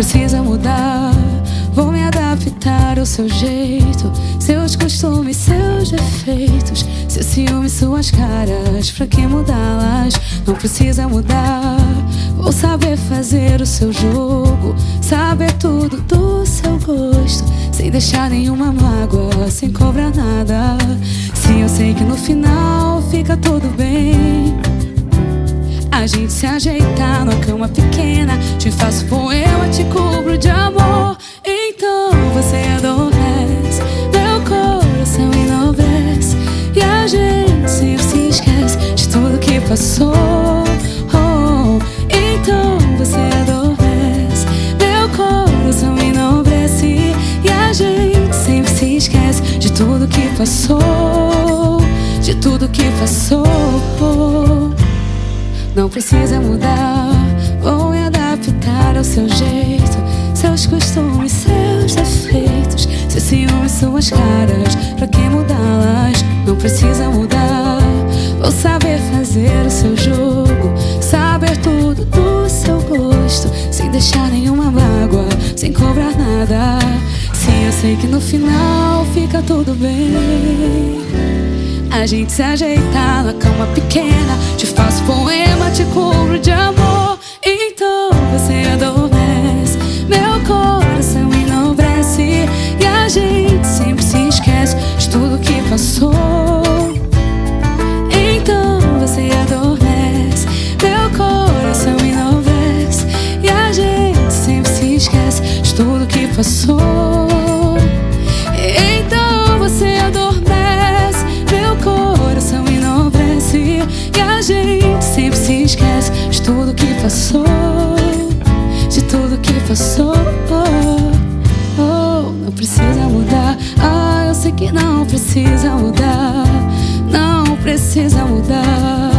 precisa mudar. Vou me adaptar ao seu jeito, seus costumes, seus defeitos, seu ciúme, suas caras, pra que mudá-las? Não precisa mudar. Vou saber fazer o seu jogo, saber tudo do seu gosto, sem deixar nenhuma mágoa, sem cobrar nada. Sim, eu sei que no final fica tudo bem. A gente se ajeita numa cama pequena, te faço poema, te cubro de amor. Então você adormece, meu coração enobrece, e a gente sempre se esquece de tudo que passou. Então você adormece, meu coração enobrece, e a gente sempre se esquece de tudo que passou, de tudo que passou. Não precisa mudar, vou me adaptar ao seu jeito, seus costumes, seus defeitos, seus ciúmes, suas caras, pra que mudá-las? Não precisa mudar. Vou saber fazer o seu jogo, saber tudo do seu gosto, sem deixar nenhuma mágoa, sem cobrar nada. Sim, eu sei que no final fica tudo bem. A gente se ajeita na cama pequena, te faço poema, te cubro de amor. Então você adormece, meu coração enobrece, e a gente sempre se esquece de tudo que passou. Então você adormece, meu coração enobrece, e a gente sempre se esquece de tudo que passou. Então você adormece, meu coração enobrece, e a gente sempre se esquece de tudo que passou, de tudo que passou. Não precisa mudar. Eu sei que não precisa mudar, não precisa mudar.